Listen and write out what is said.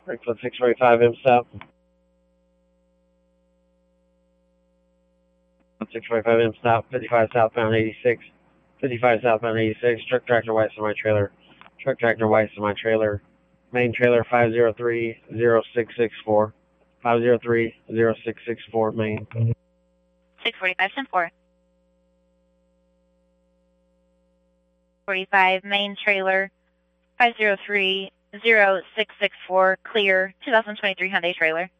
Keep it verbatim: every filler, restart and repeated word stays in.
Brickfoot six forty-five M stop. six forty-five M stop, fifty-five southbound eighty-six. fifty-five southbound eighty-six. Truck tractor white semi trailer. Truck tractor white semi trailer. Main trailer five zero three zero six six four. five zero three zero six six four main. six forty-five, ten four. forty-five main trailer five zero three zero six six four clear two thousand twenty-three Hyundai trailer.